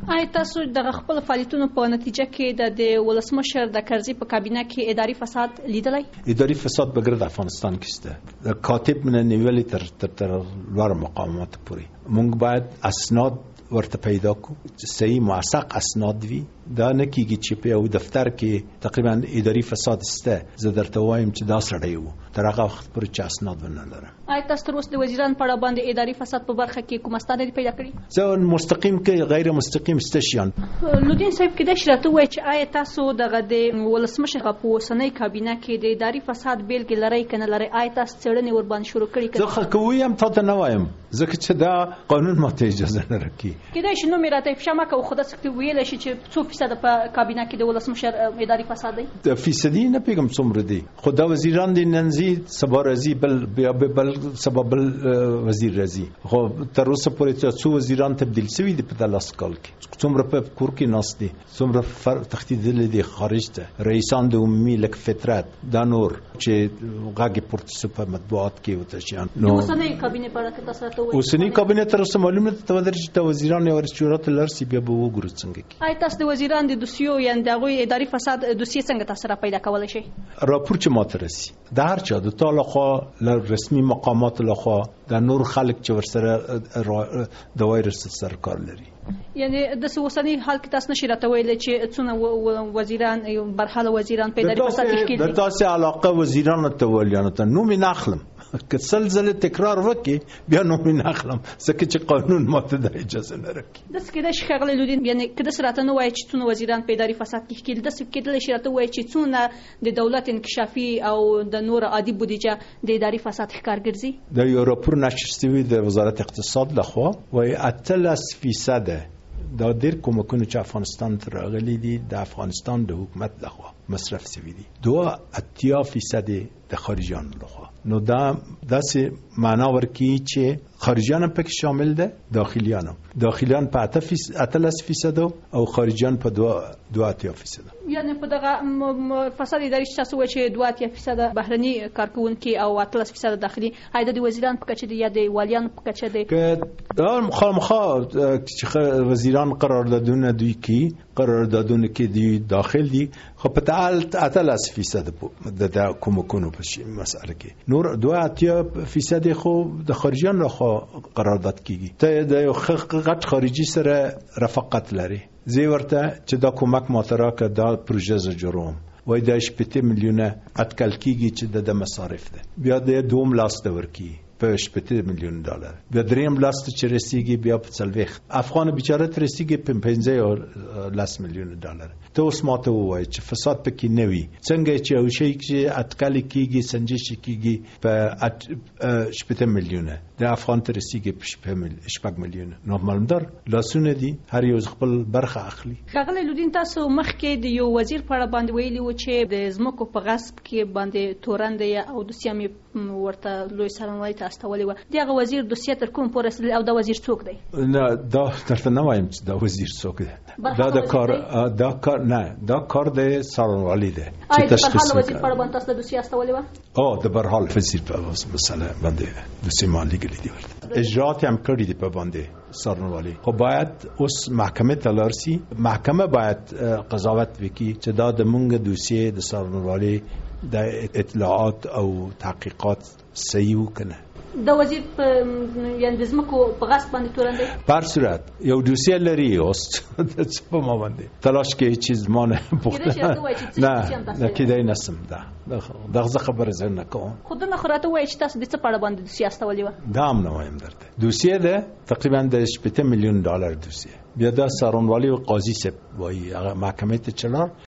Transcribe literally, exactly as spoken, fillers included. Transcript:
آیا تاسو د خپل فعالیتونو په نتیجه کې د ولسمشر د کرزي په کابینه کې اداري فساد لیدلی؟ اداري فساد به ګرد افغانستان کې شته. د کاتب من نیولې تر تر تر لوړ مقامات پورې موږ باید اسناد ورته پیدا کو، صحیح موثق اسناد وي. دا نه کیږي چې په یو دفتر کې تقریبا اداري فساد شته زه درته وایم چې دا سړی وو تر هغه وخت پورې چې اسناد ونه لرم. آیا تاسو تر اوسه د وزیرانو په اړه باندې اداري فساد په برخه کې کوم اسناد پیدا کړي؟ زه مستقیم کې غیر مستقیم شته شیان. لودین صاحب کېدای شي راته ووایي چې آیا تاسو دغه د ولسمشر په اوسنۍ کابینه کې د اداري فساد بیلګې لرئ که نه لرئ؟ آیا تاسو څېړنې ورباندې شروع کړي؟ زه خو که ووایم تا ته نه وایم ځکه چې دا قانون ماته اجازه نه راکوي. کېدای شي نوم یې راته افشا مه کوو، خو داسې ویلی شي چې څو فیصده په کابینه کې د ولسمشر اداري فساد دی؟ د فیصدي نه پیغام څومره دی، خو دا وزیران دي نن ځي سبا راځي بل بیا بل سبا بل وزیر راځي. خو تر اوسه پورې څو وزیران تبدیل شوي دي په دغه کال کې، څومره په کور کې ناست دي، څومره تښتېدلي دي خارج ته، رئیسان د عمومي لکه فطرت دا نور چې غږ پورته شو په مطبوعات کې وته شیان. نو اوسنۍ کابینې په اړه که تاسو راته ووایئ. اوسنۍ کابینې تر اوسه معلومه ده ته ودرېږي چې وزیران یې ورسچورات لرسي بیا به وګورو څنګه کې. آیا تاسو د وزیران د دوسیو یا د هغوی اداري فساد دوسیې څنګه تاسو را پیدا کولی شئ؟ راپور چې ماته رسي د هر چا د تا لخوا له رسمي مقاماتو لخوا د نور خلک چې ورسره د وایرس سره کار لري. یعنی د اوسني حال کې تاسو نشئ راته ویلی چې څونه وزیران برحاله وزیران په اداري فساد کې ښکېل دي؟ د تاسې علاقه وزیرانو ته ولیانو ته نوم یې نه اخلم، که سل ځله تکرار وکړي بیا نوم یې نه اخلم ځکه چې قانون ماته د اجازه نه راکوي. داسې کېدای شي ښاغلی لودین، یعنې که داسې راته نه وایي چې څونه وزیران په اداري فساد کې ښکېل، داسې کېدلی شي راته ووایي چې څونه د دولت انکشافي او د نور عادي بودیجه د اداري فساد ښکار ګرځي؟ د یو راپور نشر شوی د وزارت اقتصاد لخوا وایي اتلس فیصده دا ډېر کومکونه چې افغانستان ته راغلي دي د افغانستان د حکومت لخوا مصرف شوي دي، دوه اتیا فیصد د خارجیانو لخوا. نو دا داسې معنا ورکوي چې خارجیان هم پکې شامل ده، داخلیان هم داخلیان په اتلس فیصد او خارجیان په دوه اتیا فیصد. یعنې په دغه فساد اداري چې تاسو وایئ چې دوه اتیا فیصد بهرني کارکوونکي او اتلس فیصد داخلي، آیا د وزیران په کچه دی یا د والیانو په کچه دی؟ که دا خامخا چې وزیران قراردادونه دوی کی قراردادونه کې دی داخل دي، خو په اتلس فیصد د کومکونو په مسئله کې نور دوه اتیا فیصد خو د خارجیان لخوا قرارداد کیږي. ته د یو غټ خارجي سره رفاقت لري، زه ورته چې دا کومک ماته راکړه دا پروژه زه جوړوم، وای دا شپږ میلیونه اټکل کیږي چې د مصارف ده، بیا د دوم لاس ته ورکی په شپږ میلیون ډالر، بیا دریم لاس ته چې رسیږي بیا په څلوېښت افغان بیچاره ته رسیږي په پنځه او لس میلیون ډالر. ته اوس ماته ووایه چې فساد پکې نه وي، څنګه چې یو شی چې اټکل کیږي سنجش کیږي په شپږ میلیونه د افغان ته رسیږي په شپږ میلیونه، نو معلومدار لاسونه دي هر یو خپل برخه اخلي. ښاغلی لودین، تاسو مخکې د یو وزیر په اړه باندې ویلي و چې د ځمکو په غصب کې باندې تورن او دوسیه مې ورته لوی څارنوالۍ ته استولې وه، د هغه وزیر دوسیه تر کوم پورې رسېدلې او دا وزیر څوک دی؟ نه دا درته نه وایم چې دا وزیر څوک دی، دا د کار دا کار نه دا کار د څارنوالۍ دی. آیا د برحال وزیر په اړه باندې تاسو د دوسیه استولې وه؟ او د برحال وزیر په مسله باندې دوسیه ما لیږلې دي، ورته اجراات هم کړي دي په باندې څارنوالۍ. خو باید اوس محکمې ته لاړ شي، محکمه باید قضاوت وکړي چې دا د مونږ دوسیه د څارنوالۍ د اطلاعات او تحقیقات صحیح وکنه. د وزیر په یعنې د ځمکو په غصب باندې تورن دی؟ په هر صورت یو دوسیه لري، اوس څه په ما باندې تلاش کوي چې زما نه پوښتنه نه نه کېدای نسم ده دغه خبره زه نه کوم. خو دلته خو راته ووایي چې تاسو د څه په اړه باندې دوسیه استولې وه؟ دا هم نه وایم درته. دوسیه ده تقریبا د شپږ میلیون ډالر دوسیه، بیا دا څارنوالۍ او قاضي صاحب وایي هغه محکمې ته چلار